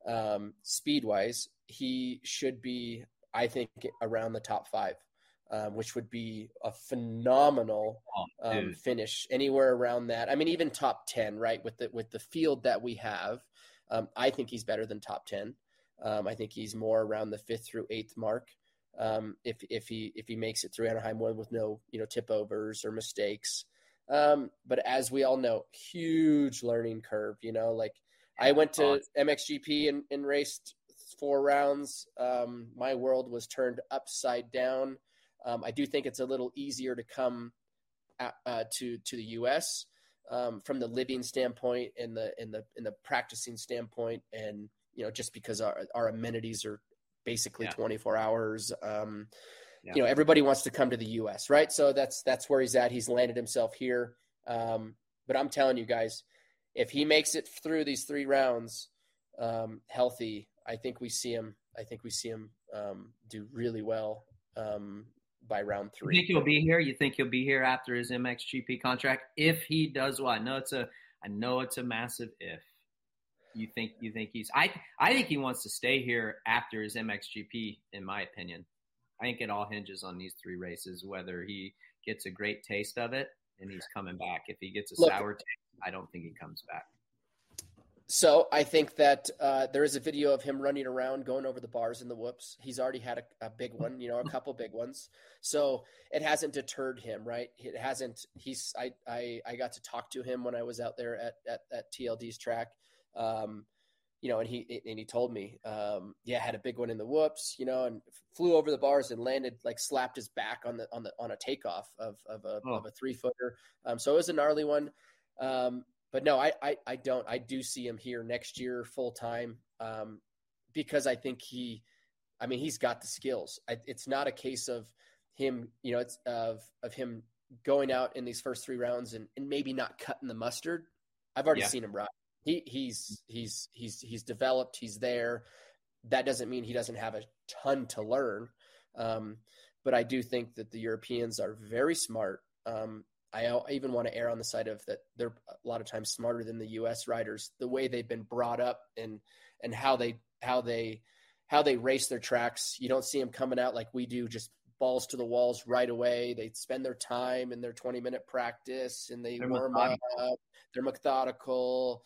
he should be, I think, around the top 5, which would be a phenomenal finish anywhere around that. I mean, even top 10, right? With the field that we have, I think he's better than top 10. I think he's more around the 5th through 8th mark. If he makes it through Anaheim 1 with no, tip overs or mistakes. But as we all know, huge learning curve, I went to MXGP and raced 4 rounds. My world was turned upside down. I do think it's a little easier to come to the US from the living standpoint and the practicing standpoint. And, just because our amenities are basically 24 hours, everybody wants to come to the US, right? So that's where he's at. He's landed himself here. But I'm telling you guys, if he makes it through these 3 rounds healthy, I think we see him do really well by round 3. You think he'll be here? You think he'll be here after his MXGP contract? If he does well, I know it's a massive if. You think he's? I think he wants to stay here after his MXGP. In my opinion, I think it all hinges on these 3 races. Whether he gets a great taste of it and he's coming back. If he gets a sour taste, I don't think he comes back. So I think that there is a video of him running around, going over the bars and the whoops. He's already had a big one, a couple big ones. So it hasn't deterred him, right? It hasn't. I got to talk to him when I was out there at TLD's track, and he told me, had a big one in the whoops, and flew over the bars and landed, like slapped his back on a takeoff of a 3-footer. So it was a gnarly one. But no, I don't. I do see him here next year full time, because I think he's got the skills. It's not a case of him, it's of him going out in these first 3 rounds and maybe not cutting the mustard. I've already seen him ride. He's developed. He's there. That doesn't mean he doesn't have a ton to learn. But I do think that the Europeans are very smart. I even want to err on the side of that they're a lot of times smarter than the U.S. riders, the way they've been brought up and how they race their tracks. You don't see them coming out like we do, just balls to the walls right away. They spend their time in their 20-minute practice and they're warm up. They're methodical.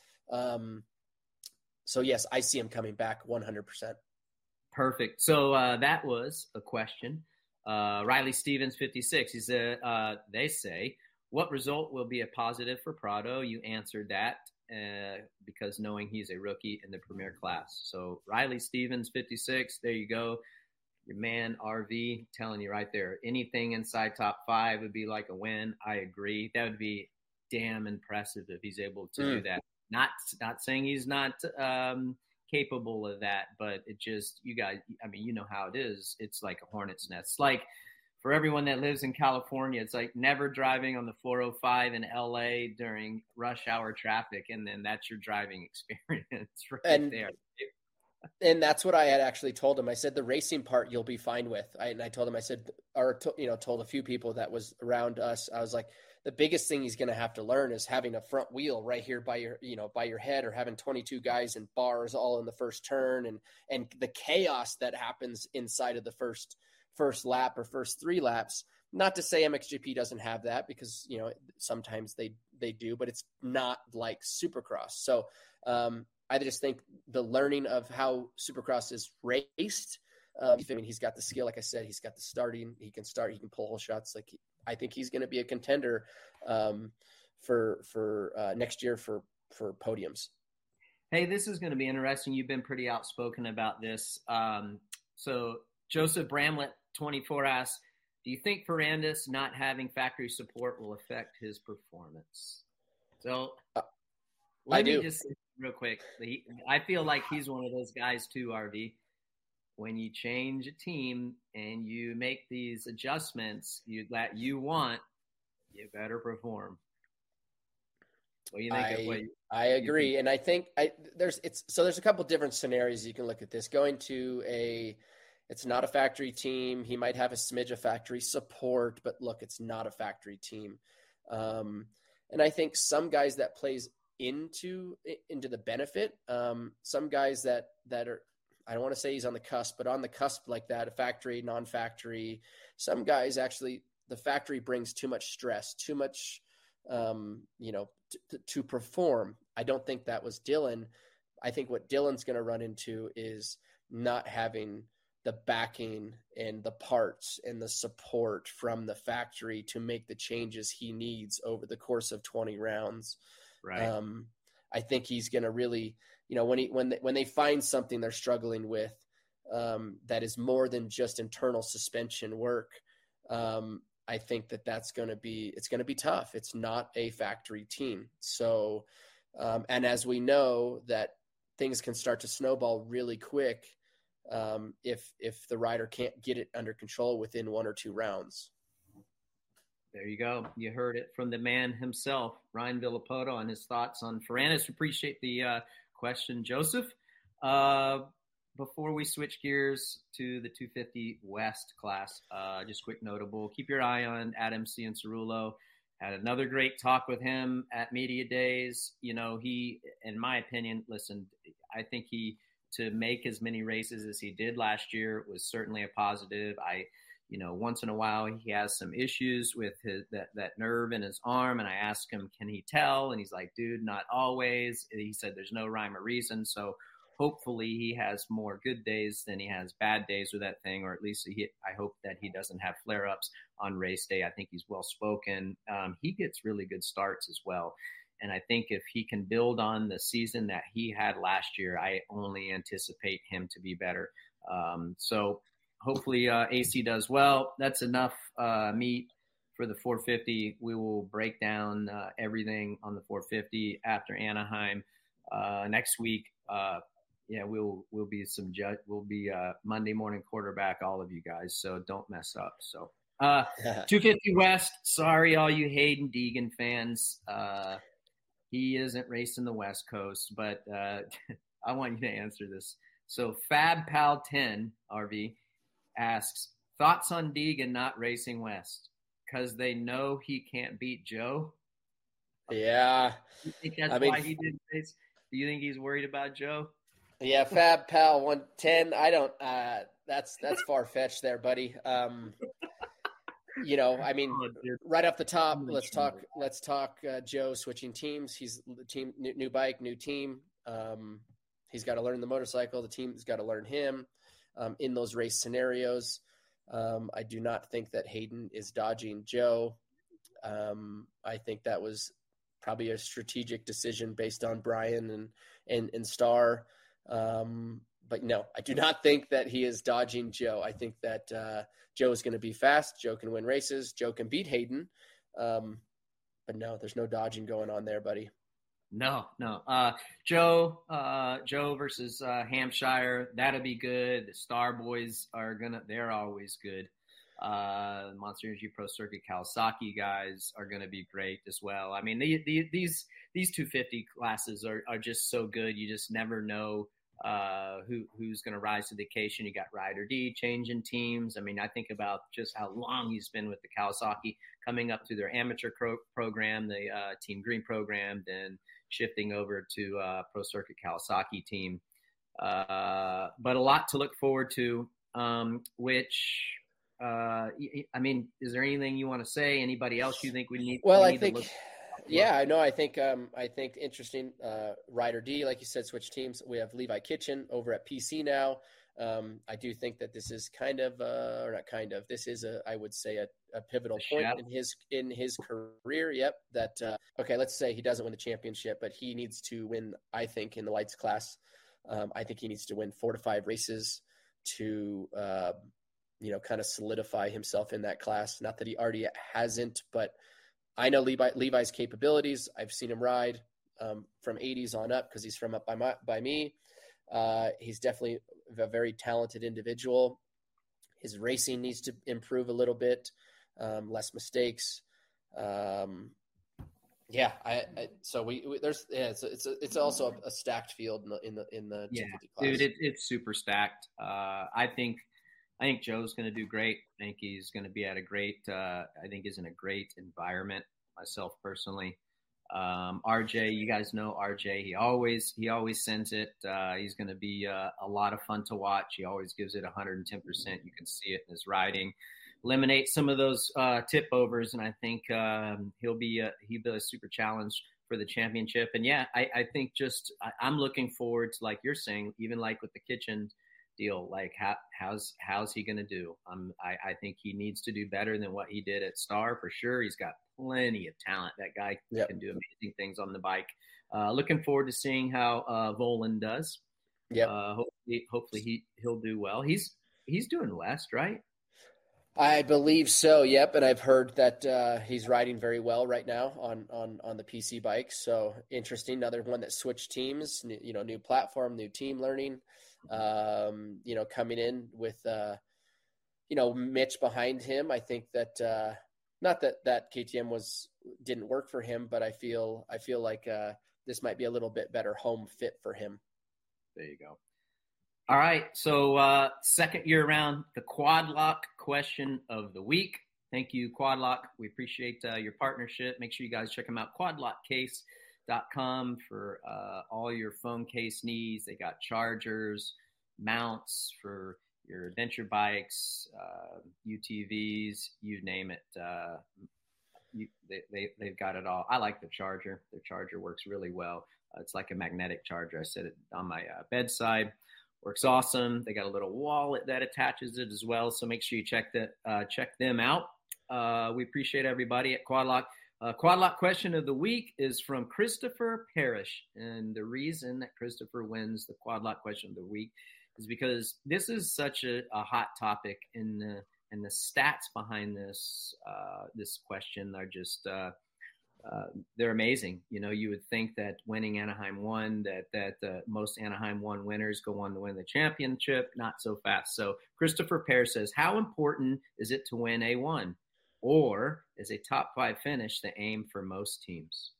So yes, I see him coming back 100%. Perfect. So that was a question. Riley Stevens, 56. He said, they say, what result will be a positive for Prado? You answered that because knowing he's a rookie in the premier class. So Riley Stevens, 56. There you go. Your man RV telling you right there. Anything inside top 5 would be like a win. I agree. That would be damn impressive if he's able to do that. Not saying he's not capable of that, but it just, you guys, you know how it is. It's like a hornet's nest. It's like for everyone that lives in California, it's like never driving on the 405 in LA during rush hour traffic. And then that's your driving experience there. And that's what I had actually told him. I said, the racing part you'll be fine with. I told him, I said, told a few people that was around us. I was like, the biggest thing he's going to have to learn is having a front wheel right here by your head, or having 22 guys in bars all in the first turn, and the chaos that happens inside of the first lap or first 3 laps. Not to say MXGP doesn't have that, because, sometimes they do, but it's not like Supercross. So I just think the learning of how Supercross is raced, he's got the skill. Like I said, he's got the starting. He can start. He can pull whole shots. I think he's going to be a contender for next year for podiums. Hey, this is going to be interesting. You've been pretty outspoken about this. So Joseph Bramlett, 24, asks, do you think Ferrandis not having factory support will affect his performance? So let me just say real quick. I feel like he's one of those guys too, RV. When you change a team and you make these adjustments that you want, you better perform. What do you think? I agree. And I think there's a couple different scenarios you can look at this. Going to it's not a factory team. He might have a smidge of factory support, but look, it's not a factory team. And I think some guys that plays into the benefit, some guys that are, I don't want to say he's on the cusp, but on the cusp like that, a factory, non-factory, some guys actually, the factory brings too much stress, too much, to perform. I don't think that was Dylan. I think what Dylan's going to run into is not having the backing and the parts and the support from the factory to make the changes he needs over the course of 20 rounds. Right. I think he's going to really, when they find something they're struggling with, that is more than just internal suspension work. I think it's going to be tough. It's not a factory team. So, and as we know that things can start to snowball really quick, if the rider can't get it under control within 1 or 2 rounds. There you go. You heard it from the man himself, Ryan Villopoto, on his thoughts on Ferrandis. Appreciate the question, Joseph. Before we switch gears to the 250 West class, just quick notable, keep your eye on Adam Cianciarulo. Had another great talk with him at Media Days. He, in my opinion, listen, I think to make as many races as he did last year was certainly a positive. once in a while he has some issues with that nerve in his arm. And I asked him, can he tell? And he's like, dude, not always. He said there's no rhyme or reason. So hopefully he has more good days than he has bad days with that thing, or at least I hope that he doesn't have flare-ups on race day. I think he's well-spoken. He gets really good starts as well. And I think if he can build on the season that he had last year, I only anticipate him to be better. So hopefully AC does well. That's enough meat for the 450. We will break down everything on the 450 after Anaheim next week. We'll be Monday morning quarterback, all of you guys. So don't mess up. So 250 West. Sorry, all you Hayden Deegan fans. He isn't racing the West Coast, but I want you to answer this. So Fab Pal 10 RV asks, thoughts on Deegan not racing West because they know he can't beat Joe? Yeah. You think that's why he didn't race? Do you think he's worried about Joe? Yeah, Fab Pal 110. I don't. That's far fetched there, buddy. Right off the top, let's talk Joe switching teams. He's the team, new bike, new team. He's got to learn the motorcycle. The team's got to learn him in those race scenarios. I do not think that Hayden is dodging Joe. I think that was probably a strategic decision based on Brian and Star. But no, I do not think that he is dodging Joe. I think that Joe is going to be fast. Joe can win races. Joe can beat Hayden. But no, there's no dodging going on there, buddy. No. Joe versus Hampshire, that'll be good. The Star Boys they're always good. Monster Energy Pro Circuit Kawasaki guys are going to be great as well. I mean, these 250 classes are just so good. You just never know who's going to rise to the occasion. You got Ryder D changing teams. I mean, I think about just how long he's been with the Kawasaki, coming up through their amateur program, the Team Green program, then shifting over to Pro Circuit Kawasaki team. But a lot to look forward to, I mean, is there anything you want to say? Anybody else you think we need? Well, I think, I think interesting. Ryder D, like you said, switch teams. We have Levi Kitchen over at PC now. I do think that this is this is I would say a pivotal point in his career. Yep. Okay. Let's say he doesn't win the championship, but he needs to win, I think, in the lights class. I think he needs to win 4 to 5 races to, kind of solidify himself in that class. Not that he already hasn't, but I know Levi's capabilities. I've seen him ride from 80s on up because he's from up by me. He's definitely a very talented individual. His racing needs to improve a little bit, less mistakes. It's also a stacked field in the 250 class. Dude, it's super stacked. I think Joe's going to do great. I think he's going to be at he's in a great environment, myself personally. RJ, you guys know RJ. He always sends it. He's going to be a lot of fun to watch. He always gives it 110%. You can see it in his riding. Eliminate some of those tip overs, and I think he'll be a super challenge for the championship. And yeah, I think I'm looking forward to, like you're saying, even like with the Kitchen deal, like how's he going to do? I think he needs to do better than what he did at Star for sure. He's got plenty of talent. That guy can do amazing things on the bike. Looking forward to seeing how Volan does. Yeah. Hopefully he'll do well. He's doing West, right? I believe so. Yep. And I've heard that he's riding very well right now on the PC bike. So interesting. Another one that switched teams, new platform, new team learning, coming in with, Mitch behind him. I think that, not that KTM didn't work for him, but I feel like this might be a little bit better home fit for him. There you go. All right. So second year around, the Quad Lock question of the week. Thank you, Quad Lock. We appreciate your partnership. Make sure you guys check them out, quadlockcase.com, for all your phone case needs. They got chargers, mounts for your adventure bikes, UTVs, you name it. They've got it all. I like the Charger. The Charger works really well. It's like a magnetic charger. I set it on my bedside. Works awesome. They got a little wallet that attaches it as well. So make sure you check them out. We appreciate everybody at Quadlock. Quadlock question of the week is from Christopher Parrish. And the reason that Christopher wins the Quadlock question of the week is because this is such a hot topic, and the stats behind this question are just they're amazing. You would think that winning Anaheim 1, that most Anaheim 1 winners go on to win the championship. Not so fast. So Christopher Parrish says, how important is it to win A1? Or is a top 5 finish the aim for most teams?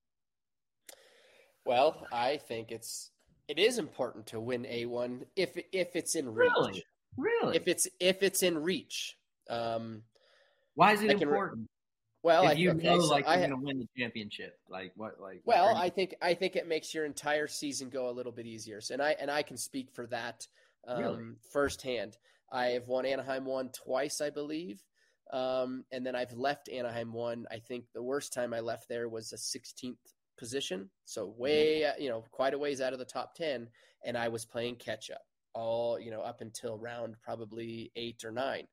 Well, I think it is important to win A1 if it's in reach. Really? If it's in reach. Why is it important? Well, if you're going to win the championship, I think it makes your entire season go a little bit easier. So, and I can speak for that firsthand. I have won Anaheim 1 twice, I believe. And then I've left Anaheim 1. I think the worst time I left there was a 16th position. So quite a ways out of the top 10. And I was playing catch up up until round probably 8 or 9.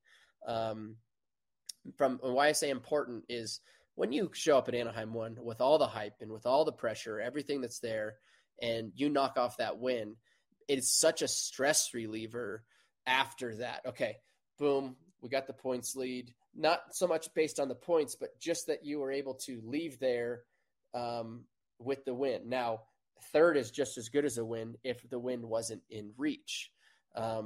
From why I say important is when you show up at Anaheim 1 with all the hype and with all the pressure, everything that's there, and you knock off that win, it's such a stress reliever after that. Okay, boom, we got the points lead. Not so much based on the points, but just that you were able to leave there with the win. Now, third is just as good as a win if the win wasn't in reach. I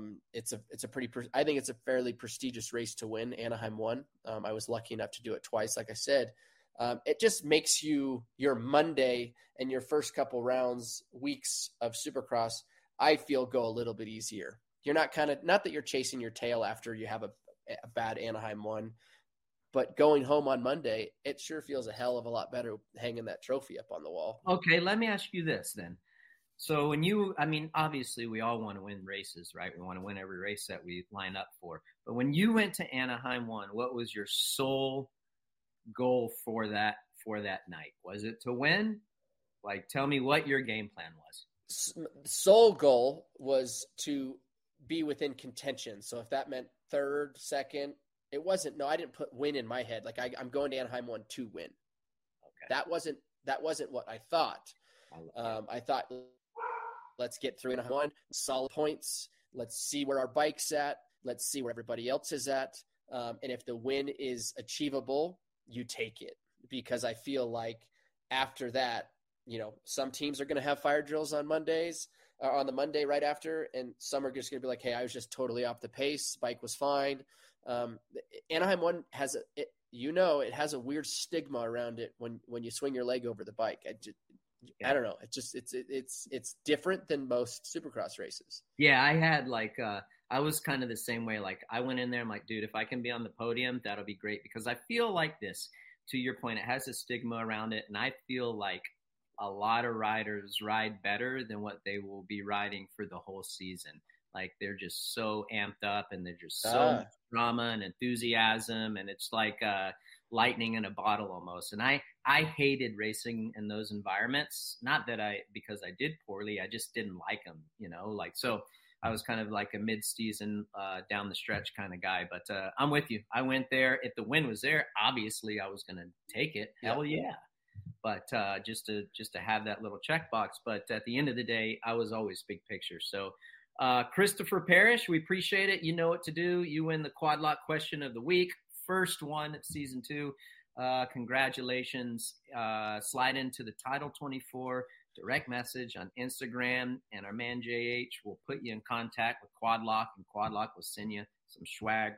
think it's a fairly prestigious race to win, Anaheim 1. I was lucky enough to do it twice, like I said. It just makes your Monday and your first couple weeks of Supercross, I feel, go a little bit easier. You're not that you're chasing your tail after you have a bad Anaheim 1, but going home on Monday, it sure feels a hell of a lot better hanging that trophy up on the wall. Okay, let me ask you this then. So obviously we all want to win races, right? We want to win every race that we line up for. But when you went to Anaheim 1, what was your sole goal for that night? Was it to win? Tell me what your game plan was. Sole goal was to be within contention. So if that meant third, second, I didn't put win in my head. I'm going to Anaheim 1 to win. Okay. That wasn't what I thought. I thought, let's get through Anaheim 1, solid points. Let's see where our bike's at. Let's see where everybody else is at. And if the win is achievable, you take it. Because I feel like after that, some teams are going to have fire drills on Mondays, or on the Monday right after, and some are just going to be like, hey, I was just totally off the pace. Bike was fine. Anaheim 1 has it has a weird stigma around it when you swing your leg over the bike. I don't know. It's different than most Supercross races. Yeah, I had I was kind of the same way. I went in there, I'm like, dude, if I can be on the podium, that'll be great, because I feel like this, to your point, it has a stigma around it. And I feel like a lot of riders ride better than what they will be riding for the whole season. They're just so amped up, and they're just so much drama and enthusiasm. And it's like lightning in a bottle almost. And I hated racing in those environments. Not that because I did poorly, I just didn't like them, so I was kind of like a mid-season down the stretch kind of guy. But I'm with you. I went there. If the win was there, obviously I was going to take it. Yeah. Hell yeah. But just to have that little checkbox. But at the end of the day, I was always big picture. So Christopher Parrish, we appreciate it. You know what to do. You win the Quadlock question of the week. First one at season 2. Congratulations. Slide into the Title 24 direct message on Instagram, and our man JH will put you in contact with Quadlock, and Quadlock will send you some swag.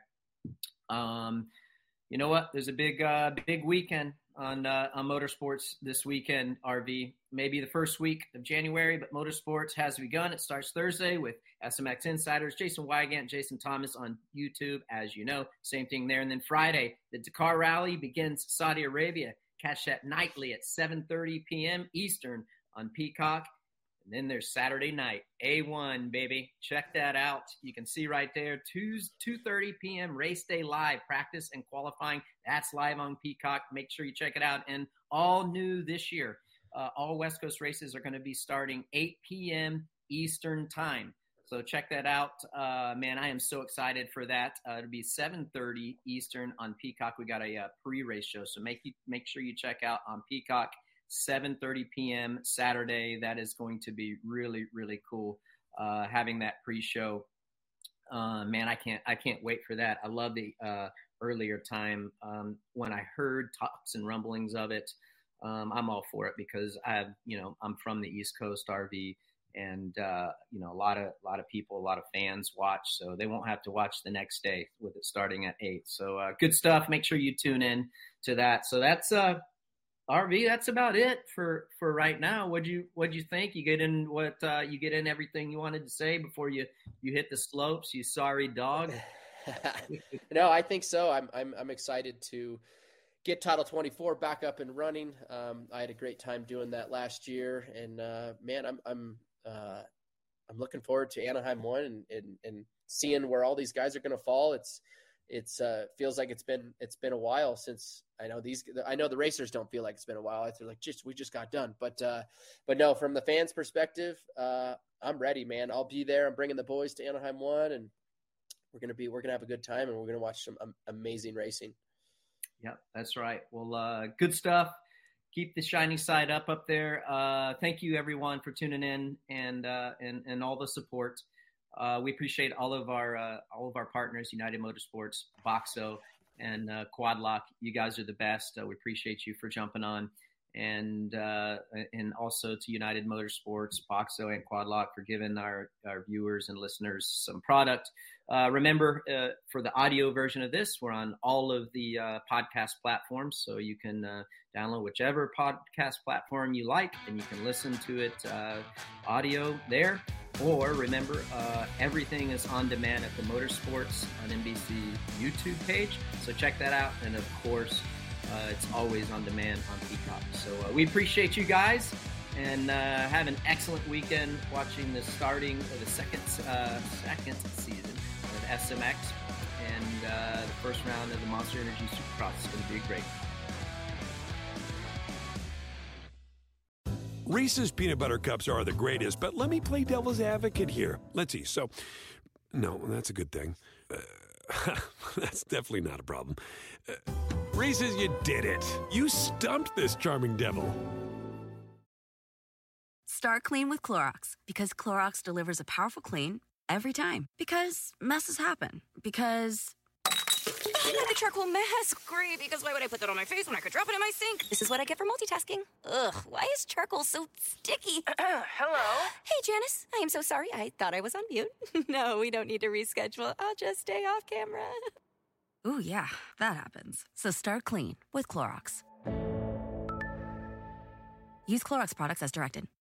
You know what? There's a big weekend on motorsports this weekend, RV. Maybe the first week of January, but motorsports has begun. It starts Thursday with SMX Insiders, Jason Wygant, Jason Thomas on YouTube, as you know. Same thing there. And then Friday, the Dakar Rally begins Saudi Arabia. Catch that nightly at 7:30 p.m. Eastern on Peacock. And then there's Saturday night, A1, baby. Check that out. You can see right there, 2:30 p.m. race day live, practice and qualifying. That's live on Peacock. Make sure you check it out. And all new this year, all West Coast races are going to be starting 8 p.m. Eastern time. So check that out. Man, I am so excited for that. It'll be 7:30 Eastern on Peacock. We got a pre-race show. So make sure you check out on Peacock. 7:30 p.m. Saturday. That is going to be really, really cool. Having that pre-show, man, I can't wait for that. I love the earlier time. When I heard talks and rumblings of it, I'm all for it because I'm from the East Coast RV, and a lot of people, a lot of fans watch, so they won't have to watch the next day with it starting at 8. So good stuff. Make sure you tune in to that. So that's RV, that's about it for right now. What'd you think? You get in everything you wanted to say before you hit the slopes, you sorry dog? No, I think so. I'm excited to get Title 24 back up and running. I had a great time doing that last year, and man, I'm looking forward to Anaheim 1 and seeing where all these guys are going to fall. It's feels like it's been a while since I know the racers don't feel like it's been a while. They're like, we just got done. But no, from the fans' perspective, I'm ready, man. I'll be there. I'm bringing the boys to Anaheim 1, and we're gonna have a good time, and we're gonna watch some amazing racing. Yep, that's right. Well, good stuff. Keep the shiny side up there. Thank you everyone for tuning in and all the support. We appreciate all of our partners, United Motorsports, Boxo, and Quad Lock. You guys are the best. We appreciate you for jumping on, and also to United Motorsports, Boxo, and Quad Lock for giving our viewers and listeners some product. Remember, for the audio version of this, we're on all of the podcast platforms, so you can download whichever podcast platform you like, and you can listen to it audio there. Or remember, everything is on demand at the Motorsports on NBC YouTube page. So check that out. And of course, it's always on demand on Peacock. So we appreciate you guys, and have an excellent weekend watching the starting of the second season of SMX, and the first round of the Monster Energy Supercross is going to be great. Reese's Peanut Butter Cups are the greatest, but let me play devil's advocate here. Let's see. So, no, that's a good thing. That's definitely not a problem. Reese's, you did it. You stumped this charming devil. Start clean with Clorox, because Clorox delivers a powerful clean every time. Because messes happen. Because the charcoal mask. Great, because why would I put that on my face when I could drop it in my sink? This is what I get for multitasking. Ugh, why is charcoal so sticky? Hello? Hey, Janice. I am so sorry. I thought I was on mute. No, we don't need to reschedule. I'll just stay off camera. Ooh, yeah, that happens. So start clean with Clorox. Use Clorox products as directed.